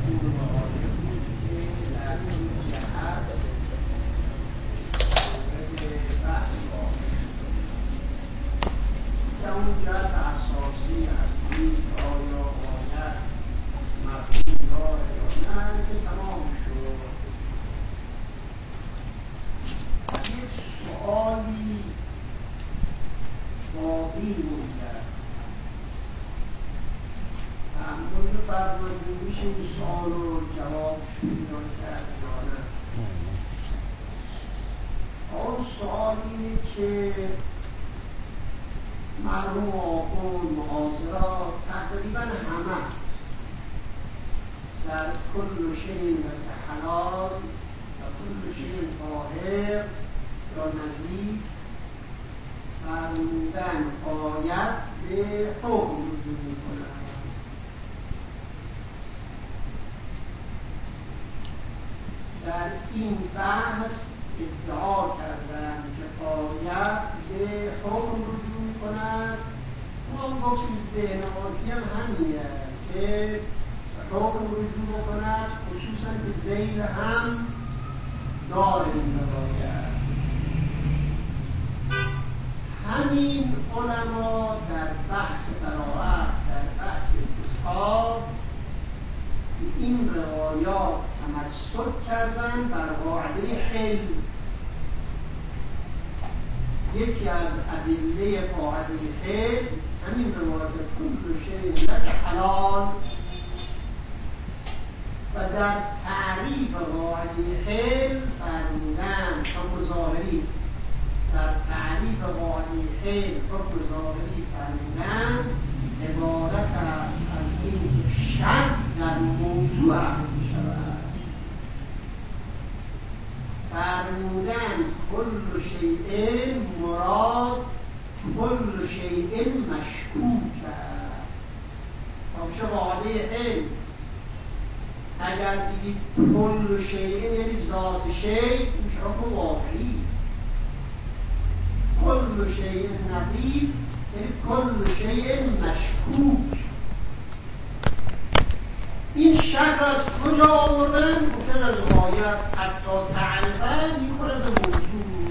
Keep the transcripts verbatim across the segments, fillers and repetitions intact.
مفهوم غایه بود که در این جهت مورد بحث واقع شد که اون جهت اساسی اصلی آیا غایت مفهوم داره یا نه که تمام شد. یک سؤالی باقی مونده، تحمل بفرمایید میشه این سؤال رو جواب پیدا کرد یا نه؟ اون سؤال اینه که مرحوم آخوند محاضرات تقریبا همه در کل شیء حلال و کل شیء طاهر یا نظیف فرمودن غایت به حکم رجوع می‌کنند. در این بحث ادعا کردند که غایت به حکم رجوع می‌کند. ما گفتیم ذهن عادی هم همینه که حکم رجوع بکند، خصوصا که ذیل هم داره این غایت. همین علما در بحث براءت، در بحث استصحاب این روایات تمسک کردن بر قاعده حل. یکی از ادله قاعده حل همین روایات کل شیء لک حلال و در تعریف قاعده حل فرمودن حکم ظاهری، در تعریف قاعده حل حکم ظاهری فرمودن عبارت است از این که شک در موضوع عمل می شود. فرمودن کل شیء مراد کل شیء مشکوک است. خب چه قاعده حل اگر بگید کل شیء یعنی ذات شیء میشه حکم واقعی، کل شیء نظیف یعنی کل شیء مشکوک. این شک را از کجا آوردن؟ گفتن از غایت حتی تعریفا میخوره به موضوع.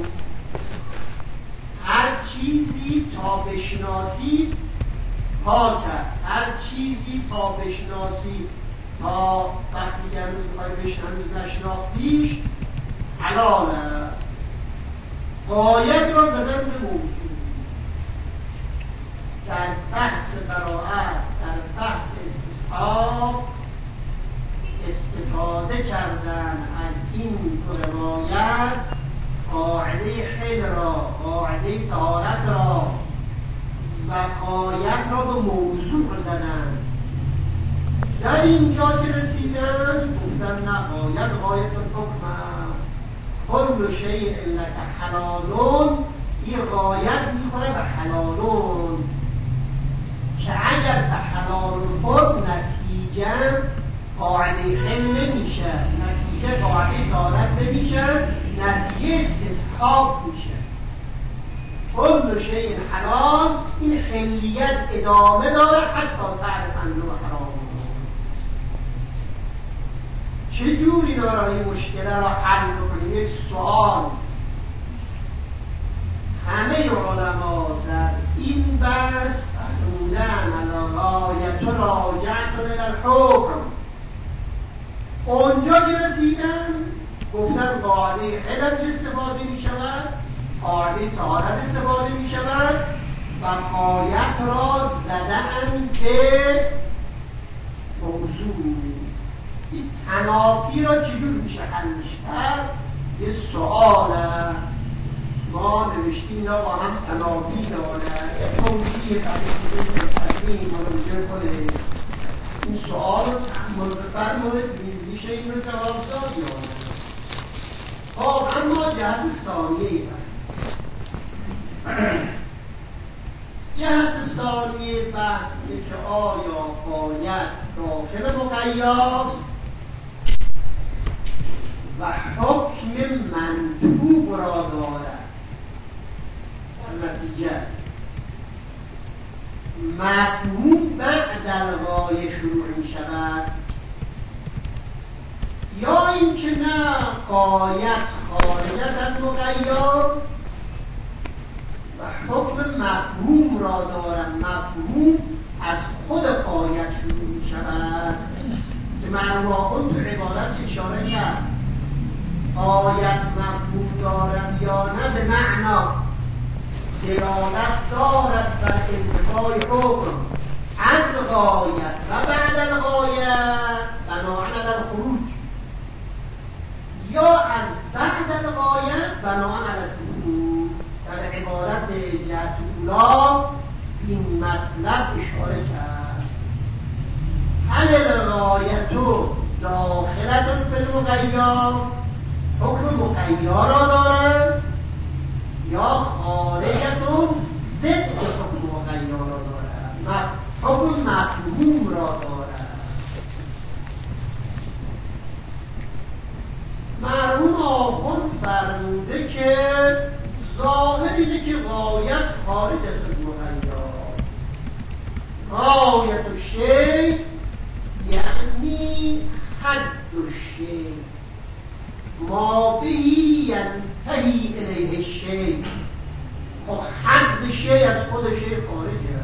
هر چیزی تا بشناسی کار کرد، هر چیزی تا بشناسی تا وقتی که هنوز میخوای بشنویز نشناختیش حلاله. غایت را زدن به موضوع. در بحث براءت، در بحث استصحاب استفاده کردن از این روایت قاعده حل را، قاعده طهارت را و غایت را به موضوع زدن. در اینجا که رسیدن گفتن نه، غایت غایت الحکم کل شیء لک حلالون، این غایت میخوره به حلالون که اگر به حلالون خود نتیجه قاعده حل نمیشه، نتیجه قاعده طهارت نمیشه، نتیجه استصحاب میشه. کل شیء حلال این حلیت ادامه داره حتی تعرف انه حرام. چجوری داره این مشکل را حل بکنیم؟ یک سوال. همه علما در این بحث فرمودن الغایة راجعة الی الحکم. اونجا که رسیدن گفتن قاعده حل ازش استفاده می شود، قاعده طهارت استفاده می شود و غایت را زدن به موضوع. این تنافی را چجور میشه حلش کرد؟ یه سؤاله. ما نوشتیم اینا با هم تنافی داره، توجیه تقریبی منوجه کنه. این سؤال رو تحمل بفرمایید میشه این رو جواب داد یا خب اما جهت ثانیه بحث جهت ثانیه بحث اینه که آیا غایت داخل مقیاس و حکم منطوق را دارد. در نتیجه مفهوم بعد الغایه شروع می شود. اینکه نه غایت خارج است از مقید و حکم مفهوم را دارد. مفهوم از خود غایت شروع می شود که معلوم آخون تو عبارت اشاره کرد. غایت مفهوم دارد یا نه به معنا دلالت دارد بر انتفاع حکم از غایت و بعد الغایت بناءً علی الخروج، یا از بعد الغایت بناءً علی الخروج. در عبارت جهت اولی این مطلب اشاره کرد. هل الغایت داخلة فی المقید، حکم مقید را دارد، یا خارجتون ضد حکم مقید را دارد، حکم مفهوم را دارد. مرحوم آخوند فرموده که ظاهر اینه که غایت خارج است از مقید. غایت الشیء یعنی حد الشیء، ما بهی ینتهی الیه الشیء. خب حد شیء از خود شیء خارجه.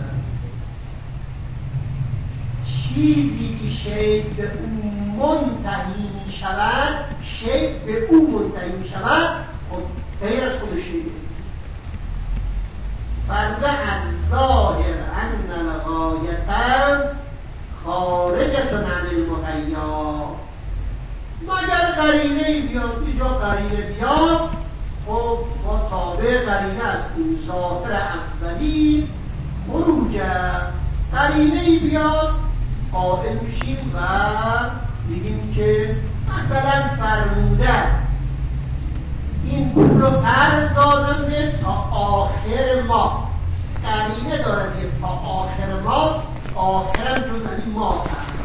چیزی که شیء به او منتهی می شود، شیء به او منتهی می شود، خب غیر از خود شیء. فرده از ظاهر ان الغایت خارجة عن المقید، مگر قرینه بیاد. اینجا قرینه بیاد، خب ما تابع قرینه هستیم. ظاهر اولی خروجه، قرینه بیاد قائل میشیم و میگیم که مثلا فرموده این پول رو قرض دادم به تا آخر ماه. قرینه داره تا آخر ماه، آخرم جز همین ماه هست.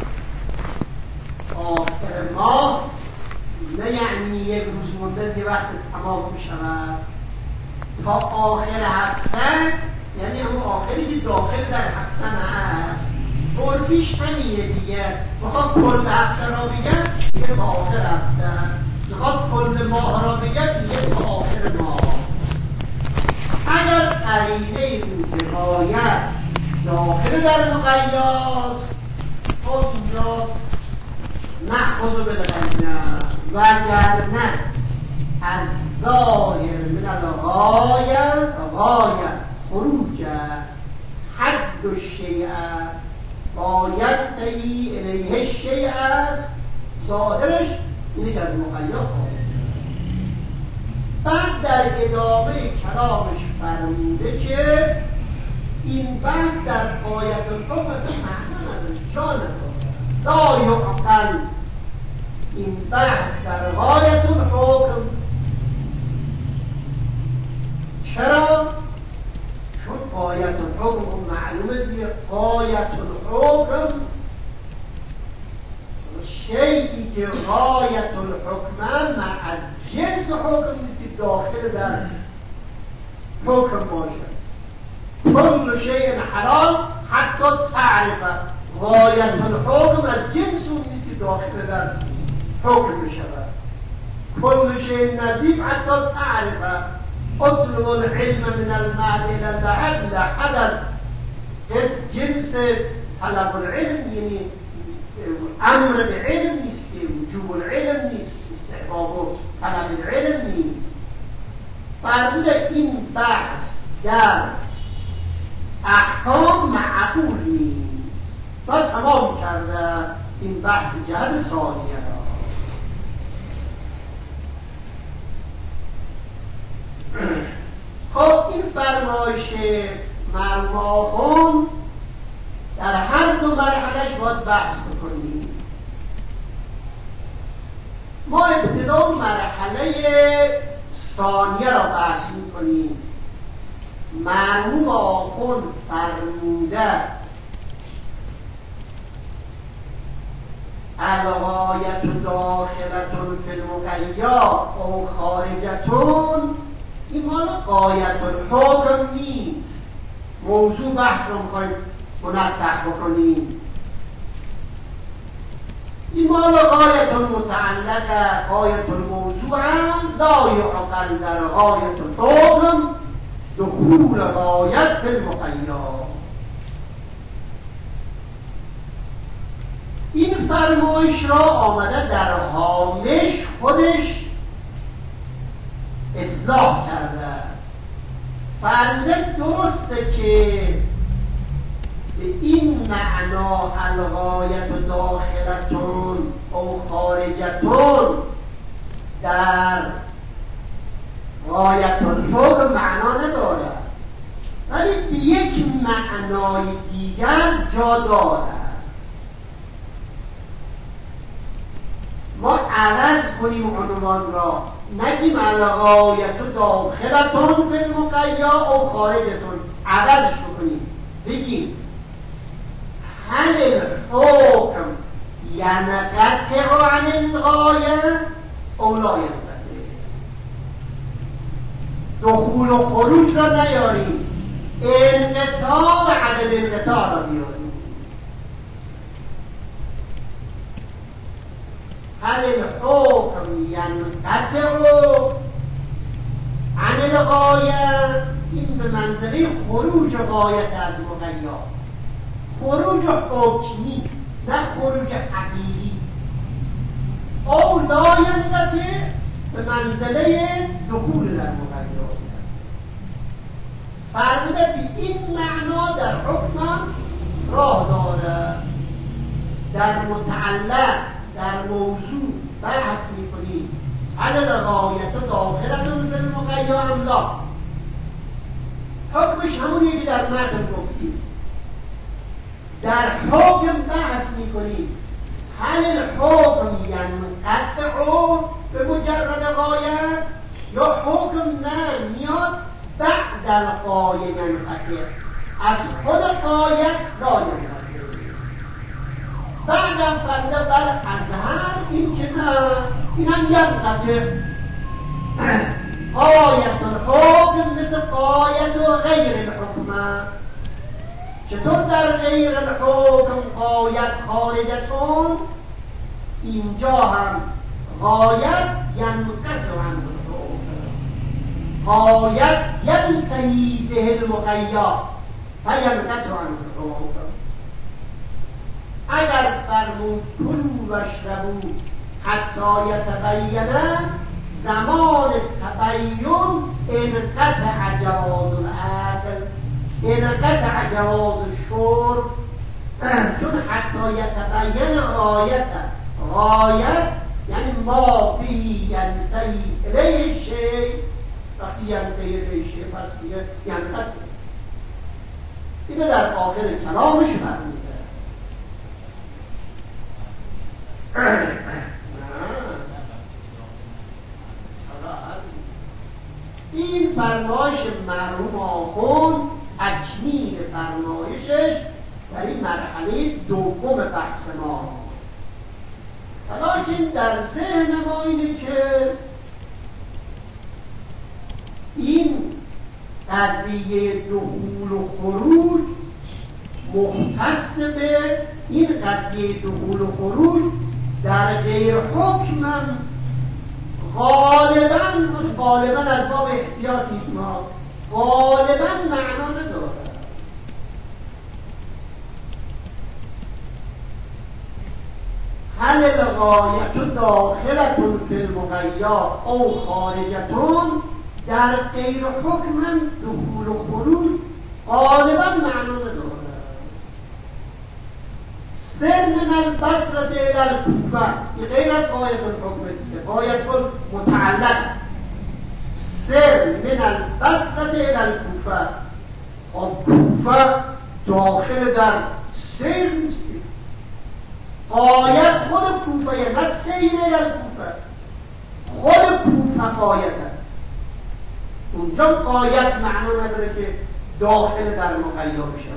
آخر ماه نه یعنی یک روز مونده یه وقت تمام می شود، تا آخر هفته، یعنی همون آخری که داخل در هفته هست. عرفیش همینه دیگه. میخواد کل هفته را بگم دیگه تا آخر هفته، میخواد کل ماه را بگم دیگه تا آخر ماه. اگر قرینه بود که غایت داخل در مقید، خب اینجا نأخذ بالقرینه، وگرنه از ظاهر من الغایت، غایت خروج حد الشیء غایت تهی الیه الشیء است. ظاهرش اینه که از مقید خارج. بعد در ادامه کلامش فرموده که این بحث در غایت الحکم مثل معنی نداره، جا نداره. لا یعقل این بحث در غایت الحکم. چرا؟ چون غایت الحکم معلومه دیگه. غایت الحکم شیئی که غایت الحکم از جنس حکم نیست که داخل در حکم باشه. کل شیء حلال حتی تعرفه. غایت الحکم از جنس اون نیست که داخل در حکم بشود. کل شیء نظیف حتی تعرفه. اطلب العلم من المعد الى اللحد. لحد از اس جنس طلب العلم، یعنی امر به علم نیست، وجوب العلم نیست، استحباب و طلب العلم نیست. فرمود این بحث در احکام معقول نیست. و تمام کرده این بحث جهت ثانیه را. خب این فرمایش مرحوم آخوند در هر دو مرحلهش باید بحث بکنیم. ما ابتدا مرحله ثانیه را بحث میکنیم. مرحوم آخوند فرموده الغایت داخلتون فی المقید او خارجتون. این مال غایت الحکم نیست. موضوع بحث رو میخوایم منطق بکنیم. این مال غایت متعلق غایت الموضوع لا یعقل در غایت الحکم دخول غایت فی المقیا. این فرمایش را آمده در هامش خودش اصلاح کرده، فرموده درسته که به این معنا الغایت داخلتون او خارجتون در غایت الحکم معنا نداره، ولی به یک معنای دیگر جا داره. ما عوض کنیم عنوان را، نگیم الغایت داخلتون فی المقیا او خارجتون، عوضش بکنیم بگیم هل الحکم ینقطع عن الغایه او لا ینقطع. دخول و خروج را نیاریم، انقطاع و عدم انقطاع را بیاریم. هل الحکم ینقطع عن الغایه، این به منزله خروج غایت از مقیا، خروج حکمی نه خروج عقیدی. او لا ینقطع به منزله دخول در مقیا. فرموده به این معنا در حکم راه داره، در متعلق در موضوع بحث میکنید هل الغایت داخلتون فی المقیا ام لا. حکمش همونیه که در متن گفتیم، در حکم بحث میکنید هل الحکم ینقطع به مجرد غایت یا حکم نه میاد بعد الغایه ینقطع، از خود غایت لا ینقطع. بعدم فرده بل اظهر این که نه این هم ینقطع. غایت الحکم مثل غایت و غیر الحکم. چطور در غیر الحکم غایت خارجتون، اینجا هم غایت ینقطع عن الحکم، غایت ینتهی به المقیا فینقطع عن الحکم. اگر فرمود کلوا واشربوا حتی یتبین زمان تبین انقطع جواز العقل، انقطع جواز الشرب، چون حتی یتبین غایت، غایت یعنی ما بهی ینتهی الیه شیء، وقتی ینتهی الیه شیء پس دیگه ینقطع. اینه در آخر کلامش فرموده. این فرمایش مرحوم آخوند تکمیل فرمایشش در این مرحله دوم بحث ما. ولیکن در ذهن ما اینه که این قضیه دخول و خروج مختص به این قضیه دخول و خروج در غیر حکم هم غالبا غالبا از باب احتیاط میگیم، غالبا معنا نداره. هل الغایت داخلتون فی المقیا او خارجتون، در غیر حکم هم دخول و خروج غالبا معنا نداره. سر من البصره الى الکوفه، این غیر از غایت الحکم دیگه، غایت متعلق. سر من البصره الى الکوفه، خب کوفه داخل در سیر نیست، غایت خود کوفه، نه سیر الى الکوفه، خود کوفه غایته. اونجا غایت معنا نداره که داخل در مقیا بشه.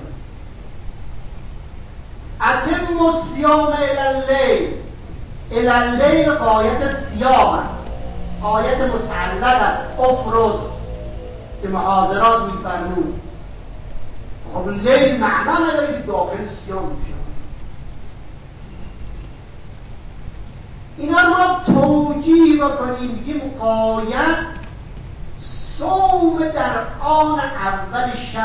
اتم الصیام الی اللیل، الی اللیل غایت صیام، آیت متعلقه افرز که محاضرات میفرمون. خب لیل معنا نداره که داخل صیام بشه. توجیه بکنیم بگیم قایت صوم در آن اول شب،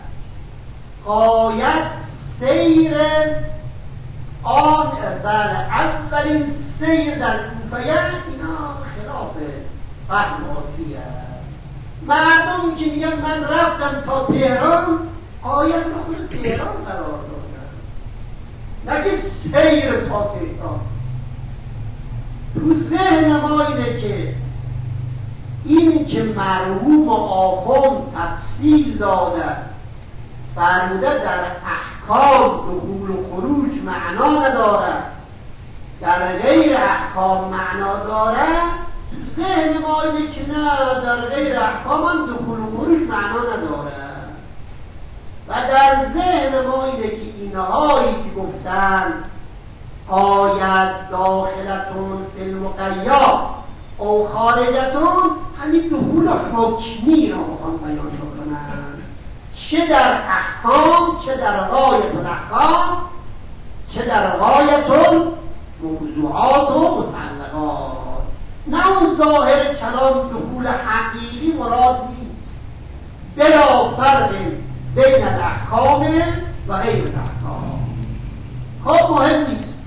قایت سیر آن بله اولین سیر در کوفه، اینا خلاف فهم عرفیه. مردم که میگن من رفتم تا تهران، آیت رو خود تهران قرار دادن، نگه سیر تا تهران. تو ذهن ما اینه که این که مرحوم و آخوند تفصیل داده فرموده در احکام دخول و خروج معنا نداره، در غیر احکام معنا داره. تو ذهن ما اینه که نه، در غیر احکام هم دخول و خروج معنا نداره. و در ذهن ما اینه که اینهایی که گفتن آیت داخلتون فی المقید او خارجتون، همین دخول حکمی را بخوان بیان بکنن، چه در احکام چه در غایت الاحکام چه در غایت موضوعات و متعلقات. نه اون ظاهر کلام دخول حقیقی مراد نیست، بلا فرق بین الاحکام و غیر الاحکام. خب مهم نیست.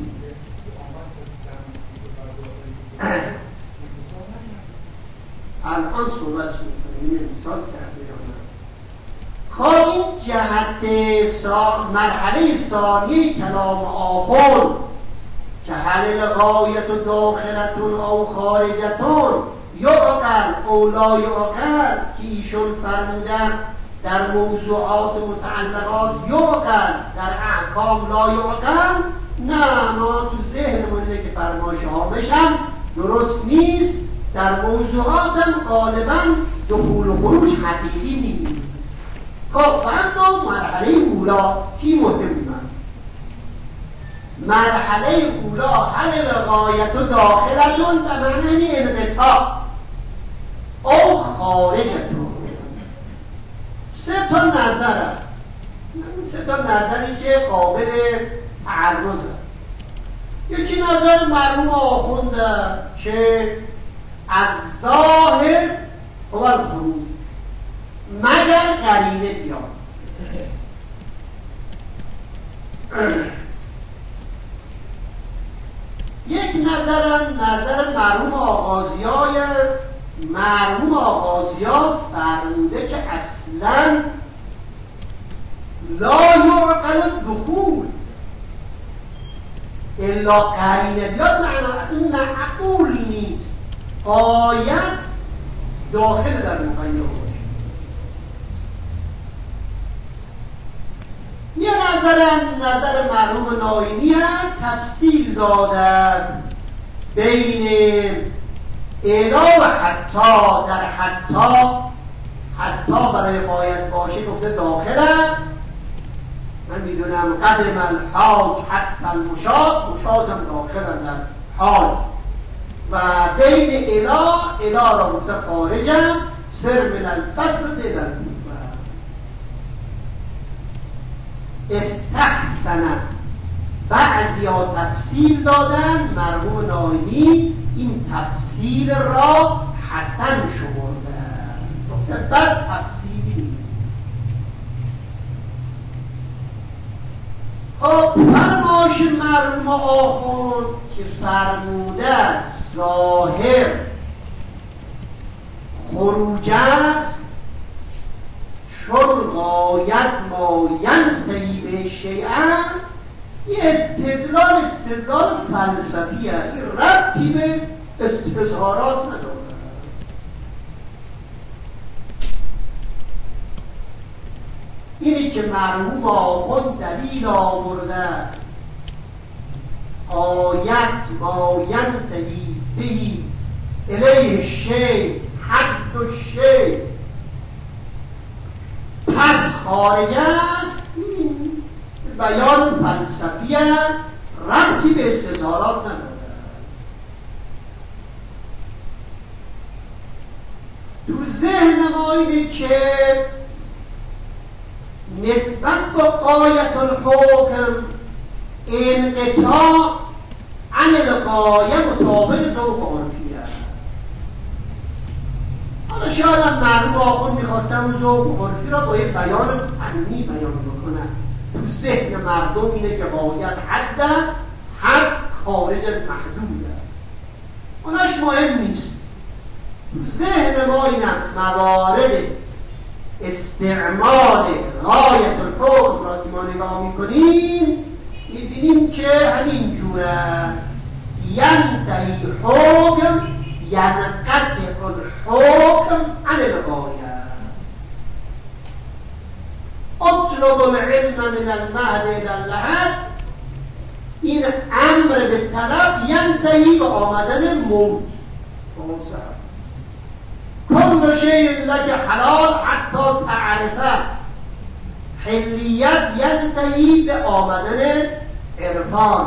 الان صحبت میکنیم مثال کرده یا نه. خب این جهت سا... مرحله ثانی کلام آخوند که هل غایت و داخلتون او خارجتون یعقل او لا یعقل، که ایشون فرمودن در موضوعات و متعلقات یعقل، در احکام لا یعقل. نه، ما تو ذهنمون اینه که فرمایش هامشن درست نیست، در موضوعات هم غالبا دخول و خروج حقیقی نیست. خب اما مرحله اولا کی مهمه؟ مرحله اولا هل الغایت و داخلتون به معنی انقطاع او خارجتون. سه تا نظره، سه تا نظری که قابل تعرضه. یکی نظر مرحوم آخونده که از ظاهر هو الخروج مگر قرینه بیاد. یک نظرم نظر مرحوم آغازیای مرحوم آغازیا فرموده که اصلا لا یعقل دخول الا قرینه بیاد، معنا اصلا معقول نیست آیت داخل در مقید باشه. یه نظرم نظر مرحوم ناینی هم تفصیل دادن بین الا و حتی. در حتی حتی برای قایت باشه گفته داخله. من میدونم قدم الحاج حتی المشاد، مشادم داخل در حاج. و بین الا الا را گفته خارجم، سر من البسط در کوفه. استحسن بعضی ها تفصیل دادن، مرحوم ناینی این تفصیل را حسن شمرده، گفته بد تفصیلی. خب فرمایش مرحوم آخوند که فرموده ظاهر خروج است، چون غایت ما ینتهی به شیئا، این استدلال استدلال فلسفیه، این ربطی به استظهارات نداره. اینی که مرحوم آخوند دلیل آورده آیت ما ینتهی بهی الیه شیء حد و شیء پس خارج است، این بیان فلسفی ربطی به استدلالات نداره. تو ذهن ما اینه که نسبت با غایت الحکم انقطاع عن غایه مطابق ذوق عرفی است. حالا شاید هم مرحوم آخوند میخواستم ذوق عرفی را با یک بیان فنی بیان بکنن. تو ذهن مردم اینه که غایت حد حد خارج از محدود است. اونش مهم نیست. تو ذهن ما اینم موارد استعمال غایت الحکم را که ما نگاه میکنیم میبینیم که همین جوره ینتهی حکم ینقطع الحکم عن الغایه. اطلب العلم من المهد الی اللحد، این امر به طلب ینتهی به آمدن موت. کل شیء لک حلال حتی تعرفه، حلیت ینتهی به آمدن عرفان.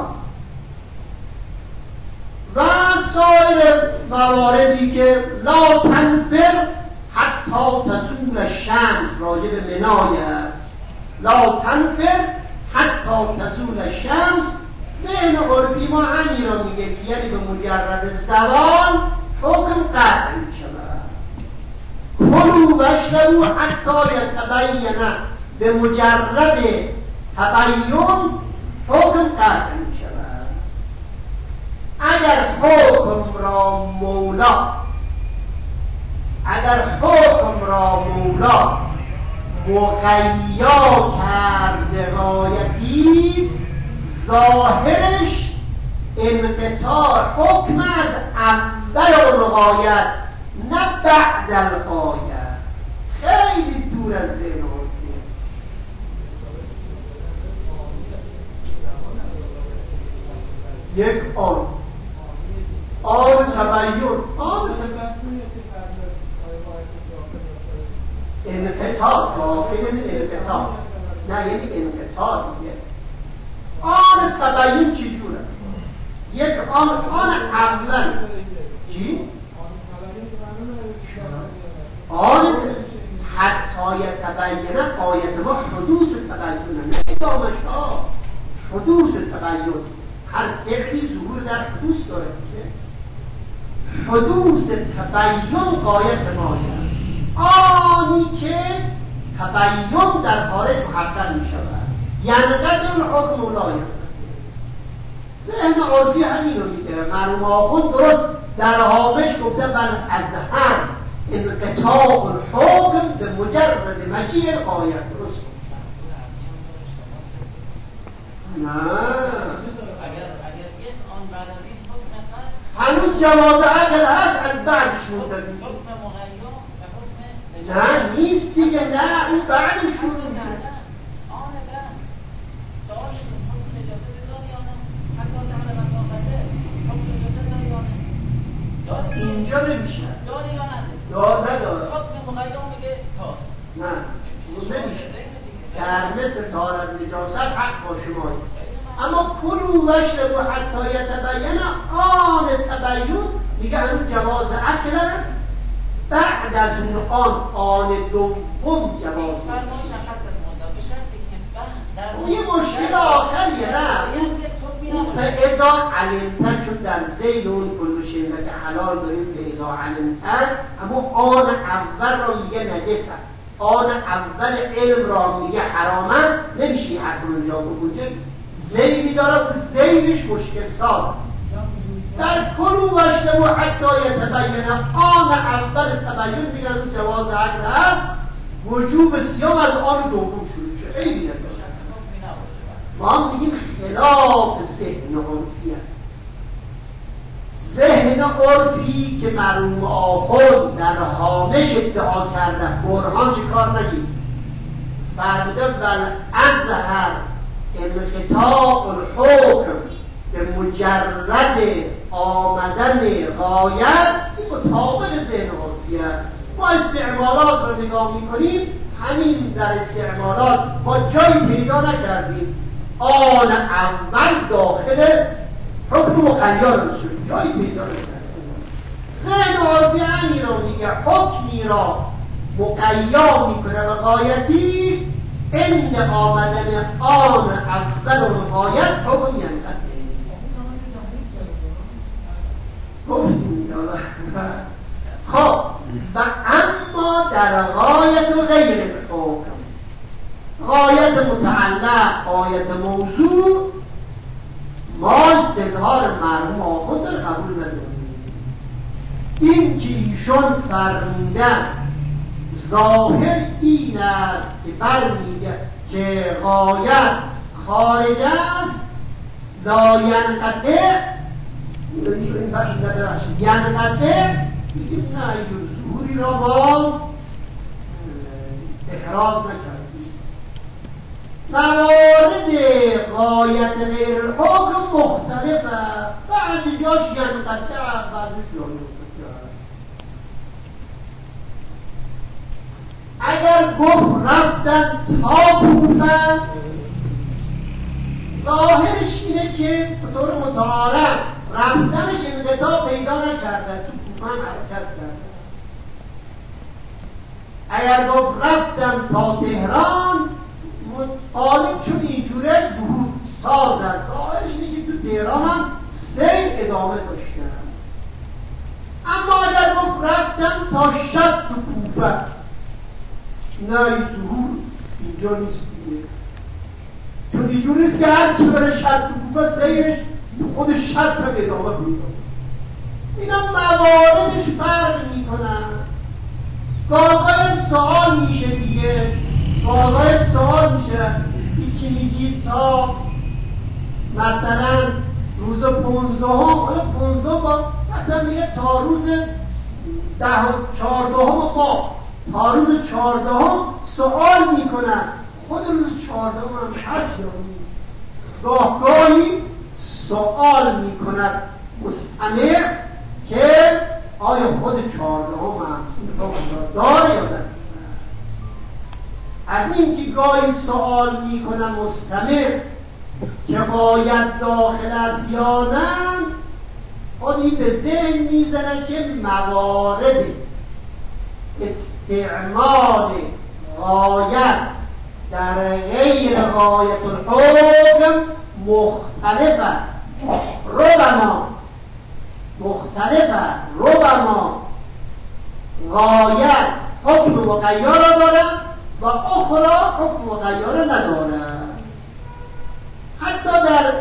و سایر مواردی که لا تنفر حتی تزول الشمس، راجع به منایه لا تنفر حتی تزول الشمس. ذهن عرفی ما همین را میگه که یعنی به مجرد زوال حکم قطع می شود. کلوا واشربوا حتی یتبین، به مجرد تبین حکم قطع می شود. اگر حکم را مولا اگر حکم را مولا مغیا کرد به غایتی، ظاهرش انقطاع حکم از اول اون غایت نه بعد الغایه. خیلی دور از ذهن عرفیه. یک آن آن تبین آن انقطاع داخل انقطاع نه یعنی انقطاع دیگه. آن تبین چی جوره؟ یک آن آن اول چی؟ آن حتی یتبینه آیت ما حدوث تبینه نه ادامش ها، حدوث تبین. هر فعلی ظهور در حدوث داره که حدوث تبین قایت مایه. آنی که تبین در خارج محقق می شود ینقطع الحکم الغایه. ذهن عرفی همین رو میگه. مرحوم آخوند درست در هامش گفته بل ازهر انقطاع الحکم به مجرد مجیء الغایه. درست نه هنوز جواز عقل هست، از بعدش منتفی نه نیست دیگه. نه این بعدش شروع میشه. اینجا نمیشه. دار نداره. نه نمیشه. در مثل طهارت نجاست حق با شمایی. اما کلوا واشربوا حتی یتبین آن تبین میگه هنوز جواز عقل داره. بعد از اون آن آن دوم جواز میده. یه مشکل آخریه. نه اون فاذا علمت، چون در ذیل اون کل شیء که حلال داریم فاذا علمت، اما آن اول را میگه نجسه، آن اول علم را میگه حرامه. نمیشه حتی اونجا بگوشه ذیلی داره و ذیلش مشکل ساز. در کلوا واشربوا حتی یتبین آن اول تبین میگن اون جواز عقل هست. وجوب صیام از آن دوم شروع شد. خیلی نداره. ما هم میگیم خلاف ذهن عرفی هست. ذهن عرفی که مرحوم آخوند در هامش ادعا کردن برهان چه کار نگیم فرموده ول ازهر انقطاع الحکم به مجرد آمدن غایت، این مطابق ذهن عرفی هست. ما استعمالات رو نگاه میکنیم، همین در استعمالات ما جایی پیدا نکردیم آن اول داخل حکم مخیر شد، جایی پیدا نکردیم. ذهن عرفی همین رو میگه حکمی را مقیا میکنه به غایتی، عند آمدن آن اول غایت حکم ینقطع. گفتیم. خب و اما در غایت و غیر الحکم، غایت متعلق، غایت موضوع، ما استظهار مرحوم آخوند رو قبول نداریم. این که ایشون فرمودن ظاهر این است که برمیگه که غایت خارج است، لا ینقطع، ینقطع میگیم نه ایشون ظهوری را با احراز نکردیم. موارد غایت غیر الحکم مختلفه، بعضی جاش ینقطع، بعضی لا ینقطع. اگر گفت رفتن تا کوفه، ظاهرش اینه که به طور متعارف رفتنش انقطاع پیدا نکرده، تو کوفه هم حرکت کرده. اگر گفت رفتن تا تهران، غالب چون اینجوره ظهور ساز است، ظاهرش اینه که تو تهران هم سیر ادامه داشتن. اما اگر گفت رفتن تا شب تو کوفه، نه این ظهور اینجا نیست دیگه، چون اینجور نیست که هر کی بره شب تو کوفه سیرش تو خود شب هم ادامه پیدا. اینا مواردش فرق میکنن. گاهی سوال میشه دیگه، گاهی سوال میشه یکی میگید تا مثلا روز پونزدهم، حالا پونزدهم با مثلا میگه تا روز ده چهاردهم ما، تا روز چهاردهم سوال میکنن خود روز چهاردهم هم هست یا نیست. گاه گاهی سوال میکند مستمع که آیا خود چهاردهم هم داره یا نه. از این که گاهی سوال میکنن مستمع که باید داخل است یا نه، خودی به ذهن میزنه که موارد استعمال غایت در غیر غایت الحکم مختلفه، ربما مختلفه، ربما غایت حکم مغیر را دارد و اخرى حکم مغیر ندارد. حتی در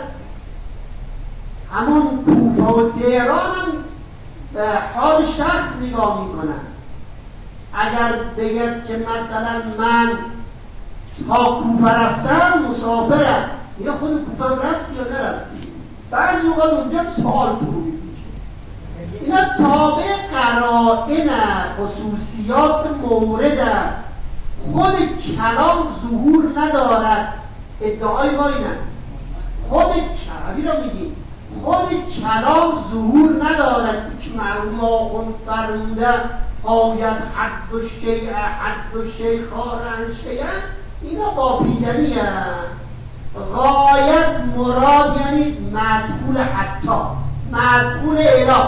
همون کوفه و تهران هم به حال شخص نگاه میکنن. اگر بگید که مثلا من تا کوفه رفتم مسافرم، یا خود کوفه رفتی یا نرفتی؟ بعضی اوقات اونجا سوال تو میشه. اینا تابع قرائن خصوصیات مورد، خود کلام ظهور ندارد. ادعای ما اینه خود کلامی را میگیم، خود کلام ظهور ندارد که مرحوم آخوند فرموده غایت حد و شیء، حد و شیء خارن شیئا، اینا بافیدنی هست. غایت مراد یعنی مدخول حتی، مدخول اله.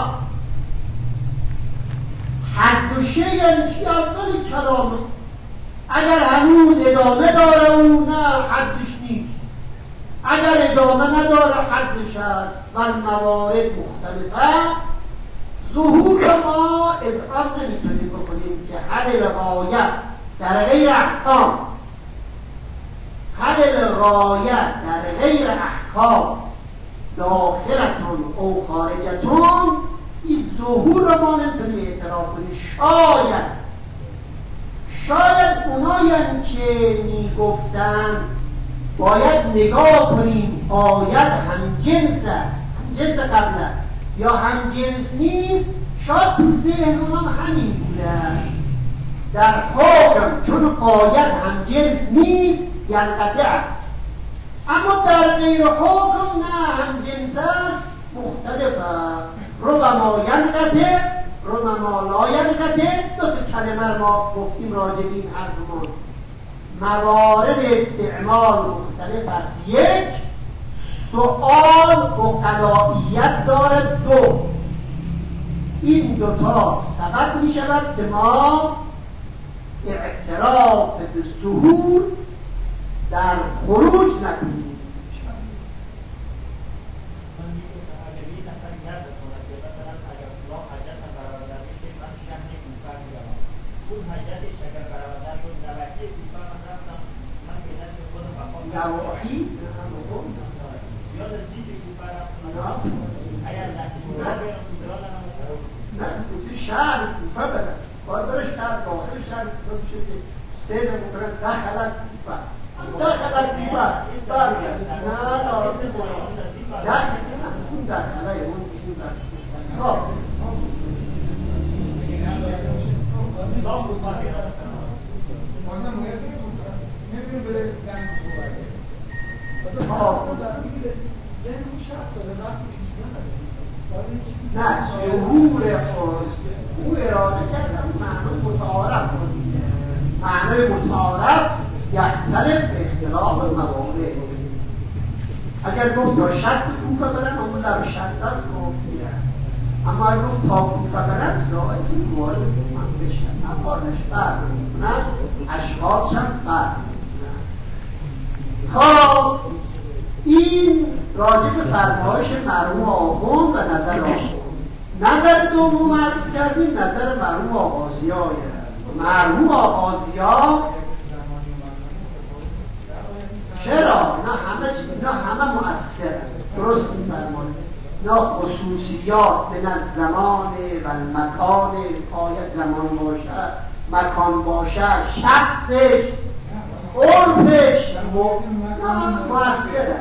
حد و شیء یعنی چی؟ اول کلامه. اگر هنوز ادامه داره او نه حدش نیست، اگر ادامه نداره حدش هست. و موارد مختلفه. ظهور ما اذعان نمیتونیم بکنیم که حد غایت در غیر احکام، حد غایت در غیر احکام داخلتون او خارجتون، این ظهور ما نمیتونیم اعتراف کنیم. شاید شاید اونایی که میگفتن باید نگاه کنیم آیت هم جنسه، هم جنس قبله یا هم جنس نیست، شاید تو ذهن اونم همین بوده. در حکم چون آیت هم جنس نیست ینقطع، اما در غیر حکم نه هم جنس است، مختلفه. ربما ینقطع ربما لا ینقطع. دو تا کلمه ما گفتیم راجع به این حرفمون. موارد استعمال مختلف است. یک، سؤال و قضاییت دارد. دو، این دوتا سبب می شود که ما اعتراف به ظهور در خروج نکنیم. نه توی شهر کوفه برن باید برش شهر داخل شهر کوفه میشه که سه نمونن دخلت کوفه دخلت کوفه برگرد نه نارد دخل اون دخله اون اون دخله نه ظهور او اراده کردن معنی متعارف معنی متعارف یختلف به اختلاف موانع. اگر گفت تا شرط کوفه برن اون در شرطان کافیه، اما اگر گفت تا کوفه برن ساعتی وارد من بشن افارش فرق میکنن، اشخاصش هم فرق میکنن. خب این راجع به فرمایش مرحوم آخوند و نظر آخوند. نظر دوم عرض کردیم نظر مرحوم آغازی‌ها. مرحوم آغازی‌ها چرا؟ نه همه چی، نه همه مؤثر درست می‌فرمایید. نه خصوصیات به از زمان و مکان، آیت زمان باشه، مکان باشه، شخصش، عرفش مؤثره.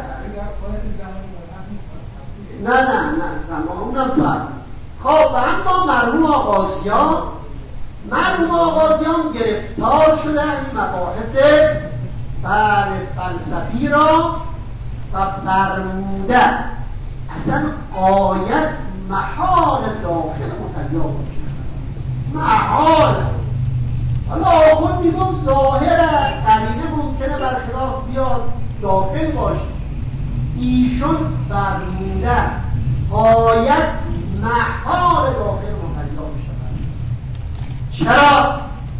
نه نه نه زمان اونم فرق. خب اما مرحوم آغازیان مرحوم آغازیان گرفتار شده این مباحث بله فلسفی را و فرموده اصلا آیت محال داخل متعیا باشه، محال. حالا آخوند میگم ظاهره قرینه ممکنه برخلاف بیاد داخل باشه، ایشون فرموده آیت محال داخل متعیا بشه. چرا؟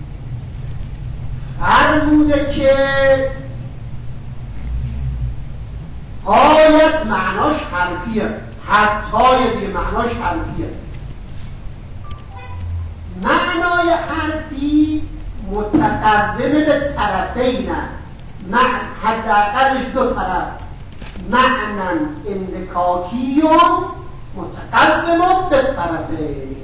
فرموده که آیت معناش حرفیه، حتی دیگه معناش حرفیه. معنای حرفی متقدمه به طرفینه، حداقلش دو طرف، معنی اندکاکی و متقدم به طرفین.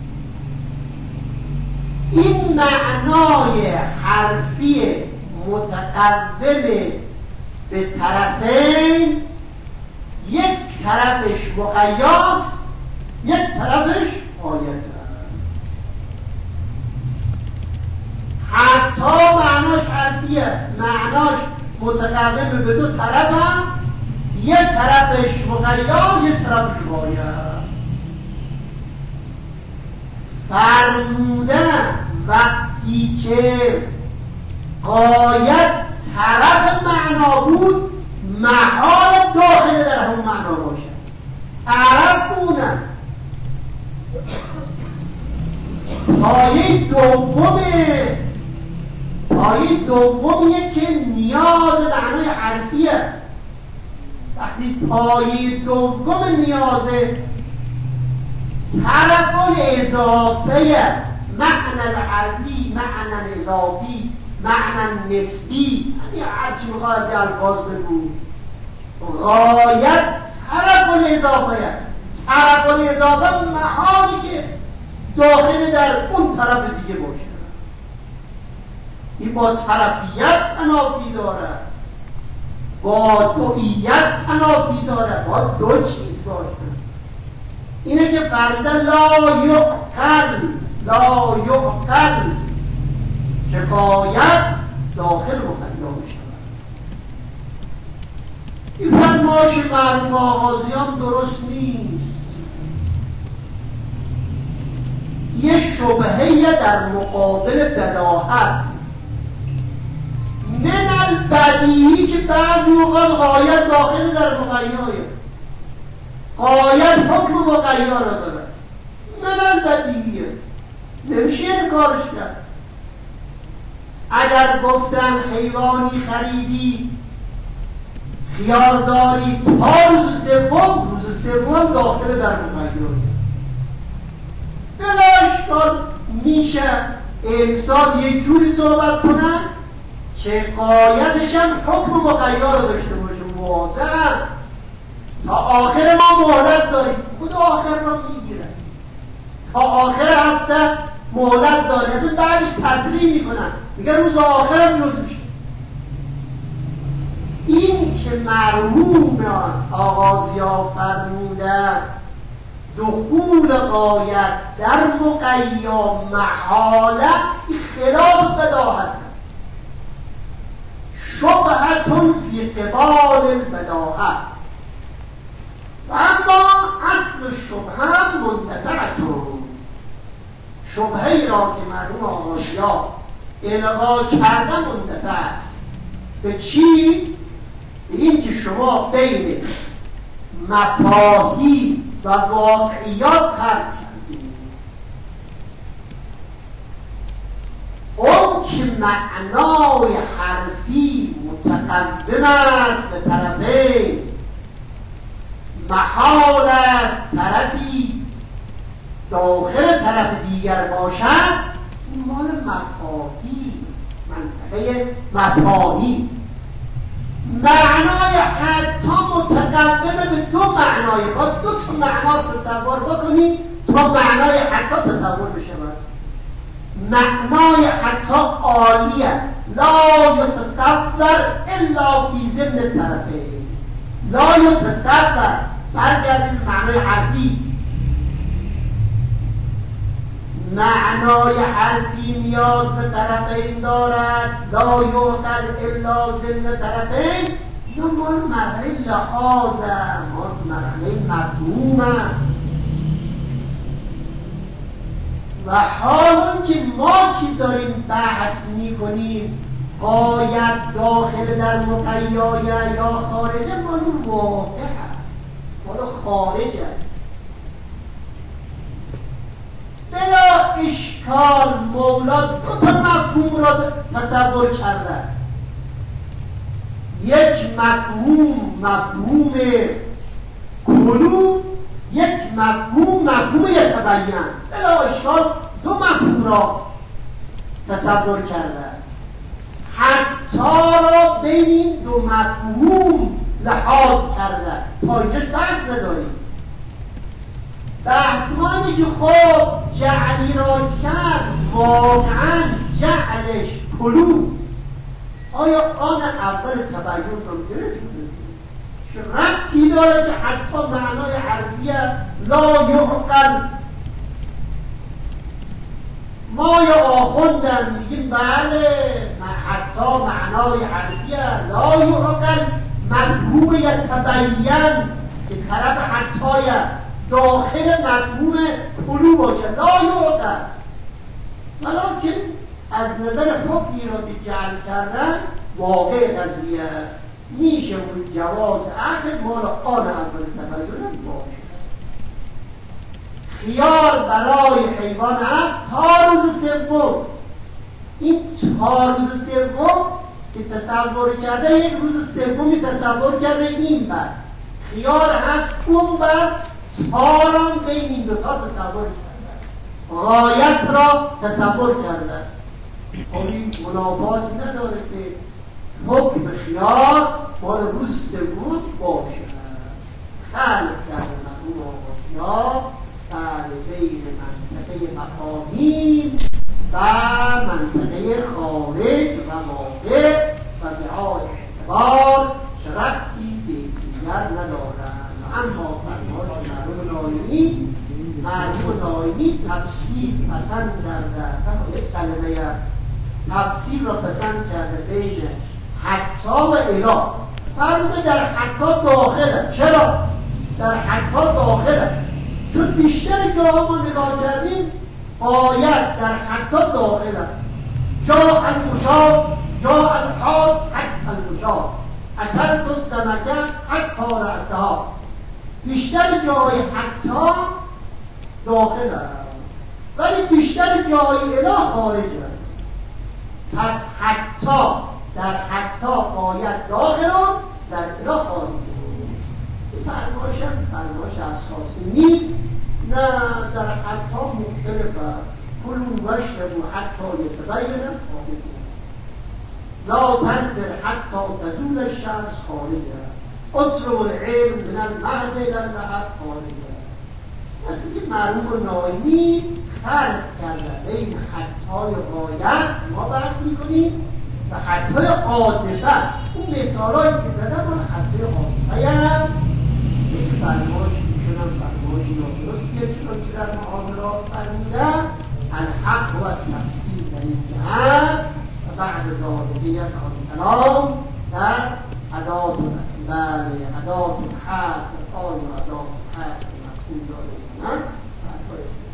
این معنای حرفی متقدم به طرفین یک طرفش مقیاس، یک طرفش آیت. حتی معناش حرفیه، معناش متقدم به دو طرف هم، یک طرفش مقیاس، یک طرفش آیت. فرموده وقتی که آیت طرف معنا بود محال داخل در همون معنا باشه. طرف اونه پایه دومه، پایه دومیه که نیاز معنای حرفیه. وقتی پایه دوم نیازه طرف اضافه، معنی حرفی، معنی اضافی، معنی نسبی، یعنی هرچی میخواه از این الفاظ بگو، غایت طرف اضافه. طرف اضافه محالی که داخل در اون طرف دیگه باشه. این با طرفیت تنافی داره، با دوئیت تنافی داره، با دو چیز باشه. اینه که فرده لا یعقل، لا یعقل که غایت داخل مقیدا میشه. این فرمایش مرحوم آغازیان درست نیست. یه شبهه در مقابل بداهت من البدیهی که بعضی اوقات غایت داخل در مقیدایه، غایت حکم مقید را داره، من البدیهیه، نمیشه انکارش کرد. اگر گفتن حیوانی خریدی خیارداری تا روز سوم، روز سوم داخل در مقیدایه، بلا اشکال میشه انسان یک جوری صحبت کنه که قایدش هم حکم مقید را داشته باشه، واضحه. تا آخر ما مهلت داریم. خود آخر را میگیرن تا آخر هفته مهلت داریم. اصلا بعدش تصریح میکنن میگه روز آخر جز میشه. این که مرحوم آغازیا فرمودن دخول غایت در مقیا محاله خلاف بداهت شبهتون فی قبال البداهت و اما اصل شبهه منتفعتون. شبهی را که مرحوم آغازیا الغا کرده منتفع است. به چی؟ به این که شما بین مفاهیم و واقعیات فرق کردید. اون که معنای حرفی متقدم است به طرفین، محال است طرفی داخل طرف دیگر باشد، این مال مفاهیم، منطقه مفاهیم. معنای حتی متقدمه به دو معنای، با دو تا معنا تصور بکنید تا معنای حتی تصور بشه. معنای حتی عالیه، لا یتصور الا فی ضمن طرفین، لا یتصور. برگردید معنای حرفی. معنای حرفی نیاز به طرفین دارد، لا یعقل الا ضمن طرفین. یا مال مرحله لحاظه، مال مرحله مفهومه. و حالا که ما که داریم بحث میکنیم غایت داخل در مقیایه یا خارجه، مال واقعه، مال خارجه. بلا اشکال مولا دو تا مفهوم را تصور کرده. یک مفهوم مفهوم کلو، یک مفهوم مفهوم یتبین. بلا اشکال دو مفهوم را تصور کرده. حتی را بین این دو مفهوم لحاظ کرده. تا اینجاش بحث نداریم. بحث ما اینه که خب جعلی را کرد، واقعا جعلش کلو، آیا آن اول تبین رو گرفت؟ چه ربطی داره که حتی معنای عربیه لا یعقل؟ ما یا آخوندن میگیم بله حتی معنای عربیه لا یعقل، مفهوم یتبین که طرف حتی داخل مفهوم کلو باشه، لا یعقل. ولیکن از نظر حکمی را که جعل کردن واقع قضیه میشه اون جواز عقل مال آن اول تبین باشه. خیار برای حیوان است تا روز سوم. این تا روز سوم که تصور کرده یک روز سومی تصور کرده، این بر خیار هست اون بر تارم بین این دوتا تصور کرده، غایت را تصور کرده. این منافاتی نداره که حکم خیار مال روز سوم باشه. خلق کرده مفهوم آغازیا در بین منطقه مفاهیم و منطقه خارج و واقع و دعای اعتبار ربطی به دیگر ندارند. اما فرمایش مرحوم نایمی، مرحوم نایمی تفسیر پسند کرده، یک کلمه تفسیر را پسند کرده بین حتی و اله. فرموده در حتی داخله. چرا؟ در حتی داخله چون بیشتر جاها ما نگاه کردیم باید در حتی داخله. جا المشاب، جا الحال، حتی المشاب، اکلت السمکه حتی رأسها. بیشتر جای حتی داخله ولی بیشتر جای اله خارجه. پس حتی در حتی باید داخل در اله خارجه. این فرمایش هم فرمایش اساسی نیست. نه در حتی مختلفه. کلوا واشربوا حتی یتبین الخبیث لا تنظر حتی تزول الشمس خارجه. اطلب العلم من المهد الى اللحد خالده. مثل که مرحوم ناینی فرق کرده بین حدهای غایت ما بحث میکنیم و حدهای عاطفه. اون مثالایی که زدم اون حدهای عاطفه هم یک فرماش میشونم فرماش نادرستیه، چون که در معاملات فرمودن الحق و تفسیر در این جهت و بعد ظاهریت آن کلام در ادات بله ادات حس آیا ادات حس مفهوم داره نه؟